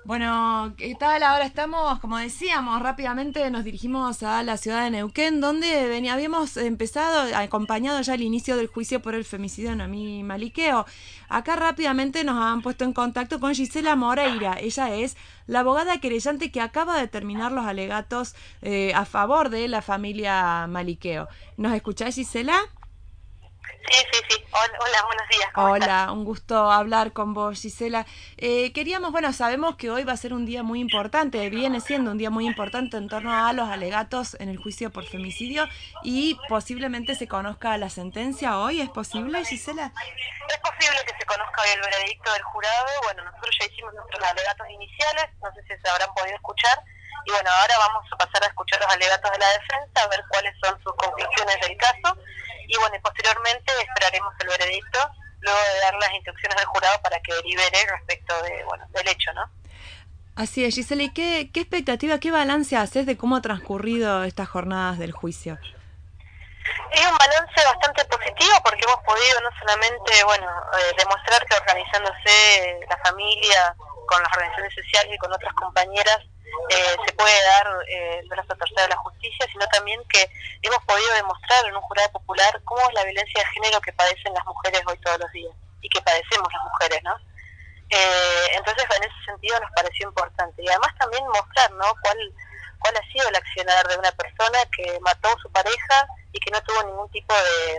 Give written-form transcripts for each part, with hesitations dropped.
Bueno, ¿qué tal? Ahora estamos, como decíamos, rápidamente nos dirigimos a la ciudad de Neuquén, donde habíamos empezado, acompañado ya el inicio del juicio por el femicidio de Noemí Maliqueo. Acá rápidamente nos han puesto en contacto con Gisela Moreira. Ella es la abogada querellante que acaba de terminar los alegatos a favor de la familia Maliqueo. ¿Nos escuchás, Gisela? Sí. Hola, buenos días, ¿cómo estás? Hola, un gusto hablar con vos, Gisela. Queríamos, bueno, sabemos que hoy va a ser un día muy importante, viene siendo un día muy importante en torno a los alegatos en el juicio por femicidio y posiblemente se conozca la sentencia hoy. ¿Es posible, Gisela? Es posible que se conozca hoy el veredicto del jurado. Bueno, nosotros ya hicimos nuestros alegatos iniciales, no sé si se habrán podido escuchar. Y bueno, ahora vamos a pasar a escuchar los alegatos de la defensa, a ver cuáles son sus conclusiones del caso. Y bueno, y posteriormente esperaremos el veredicto, luego de dar las instrucciones del jurado para que delibere respecto de, bueno, del hecho, ¿no? Así es, Gisela. ¿Y qué expectativa, qué balance haces de cómo ha transcurrido estas jornadas del juicio? Es un balance bastante positivo porque hemos podido no solamente, bueno, demostrar que organizándose la familia con las organizaciones sociales y con otras compañeras se puede dar el brazo a torcer de la justicia, sino también que hemos podido demostrar en un jurado popular cómo es la violencia de género que padecen las mujeres hoy todos los días y que padecemos las mujeres, ¿no? Entonces, en ese sentido nos pareció importante. Y además también mostrar, ¿no?, cuál ha sido el accionar de una persona que mató a su pareja y que no tuvo ningún tipo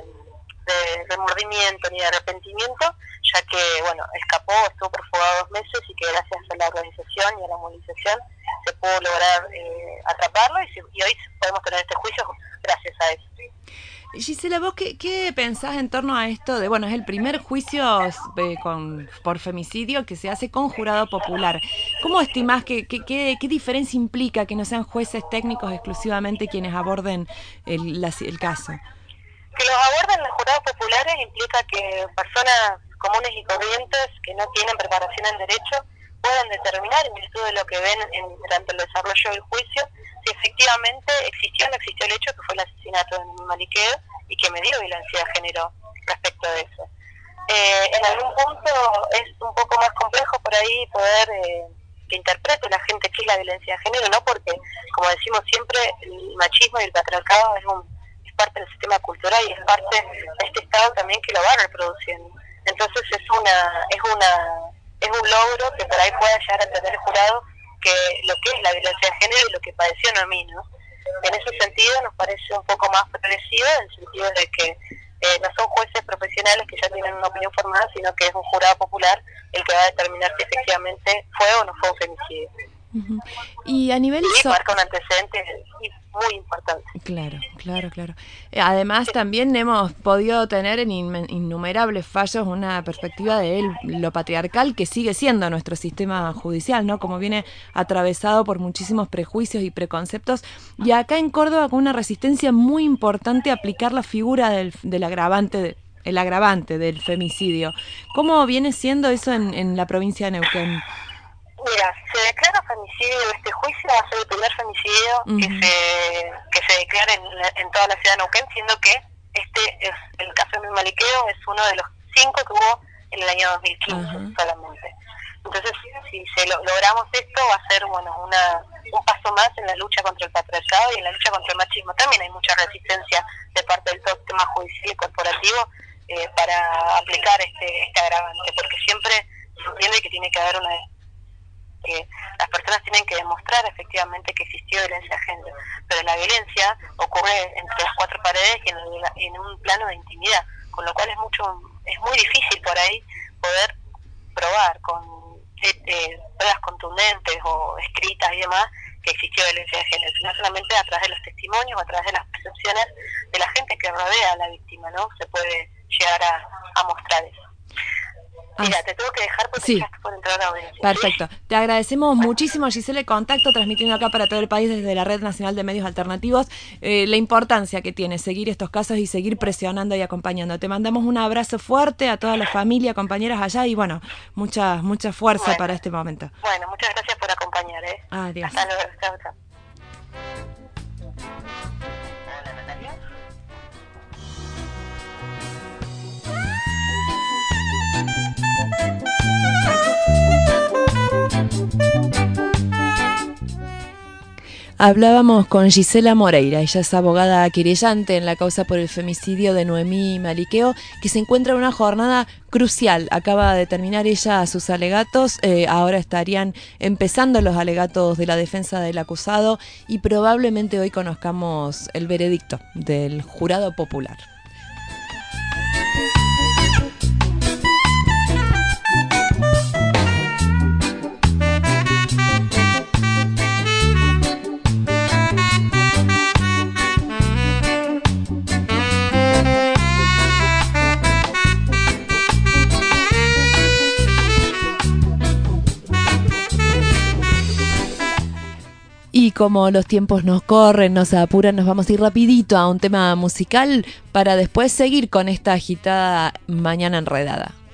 de remordimiento ni de arrepentimiento, ya que, bueno, escapó, estuvo prófugo 2 meses y que gracias a la organización y a la movilización se pudo lograr atraparlo y hoy podemos tener este juicio gracias a eso. Gisela, ¿vos qué pensás en torno a esto de, bueno, es el primer juicio por femicidio que se hace con jurado popular? ¿Cómo estimás qué diferencia implica que no sean jueces técnicos exclusivamente quienes aborden el caso? Que los aborden los jurados populares implica que personas comunes y corrientes que no tienen preparación en derecho puedan determinar, en virtud de lo que ven durante el desarrollo del juicio, si efectivamente existió o no existió el hecho que fue el asesinato de Noemí Maliqueo y que me dio violencia de género respecto de eso. En algún punto es un poco más complejo por ahí poder que interprete la gente qué es la violencia de género, ¿no? Porque, como decimos siempre, el machismo y el patriarcado es parte del sistema cultural y es parte de este Estado también que lo va reproduciendo. Entonces es un logro que por ahí pueda llegar a entender el jurado que lo que es la violencia de género y lo que padeció Noemí, ¿no? En ese sentido nos parece un poco más progresivo, en el sentido de que no son jueces profesionales que ya tienen una opinión formada, sino que es un jurado popular el que va a determinar si efectivamente fue o no fue un femicidio. Uh-huh. Y a nivel marca un antecedente muy importante. Claro. Además, también hemos podido tener en innumerables fallos una perspectiva de lo patriarcal que sigue siendo nuestro sistema judicial, ¿no? Como viene atravesado por muchísimos prejuicios y preconceptos. Y acá en Córdoba, con una resistencia muy importante a aplicar la figura del agravante, el agravante del femicidio. ¿Cómo viene siendo eso en la provincia de Neuquén? Mira, se declara femicidio, este juicio va a ser el primer femicidio que se declara en toda la ciudad de Neuquén, siendo que el caso de Noemí Maliqueo es uno de los 5 que hubo en el año 2015 solamente. Entonces, si logramos esto, va a ser, bueno, un paso más en la lucha contra el patriarcado y en la lucha contra el machismo. También hay mucha resistencia de parte del sistema judicial y corporativo para aplicar este agravante, porque siempre se entiende que tiene que haber que las personas tienen que demostrar efectivamente que existió violencia de género, pero la violencia ocurre entre las 4 paredes y en un plano de intimidad, con lo cual es muy difícil por ahí poder probar con pruebas contundentes o escritas y demás que existió violencia de género, sino solamente a través de los testimonios o a través de las percepciones de la gente que rodea a la víctima, ¿no? Se puede llegar a mostrar eso. Mira, te tengo que dejar porque ya estoy por entrar a la audiencia. Perfecto. Te agradecemos muchísimo, Gisela, el contacto, transmitiendo acá para todo el país desde la Red Nacional de Medios Alternativos la importancia que tiene seguir estos casos y seguir presionando y acompañando. Te mandamos un abrazo fuerte a toda la familia, compañeras allá y bueno, mucha fuerza para este momento. Bueno, muchas gracias por acompañar. Adiós. Hasta luego. Chao. Hablábamos con Gisela Moreira, ella es abogada querellante en la causa por el femicidio de Noemí Maliqueo, que se encuentra en una jornada crucial. Acaba de terminar ella sus alegatos, ahora estarían empezando los alegatos de la defensa del acusado y probablemente hoy conozcamos el veredicto del jurado popular. Y como los tiempos nos corren, nos apuran, nos vamos a ir rapidito a un tema musical para después seguir con esta agitada mañana enredada.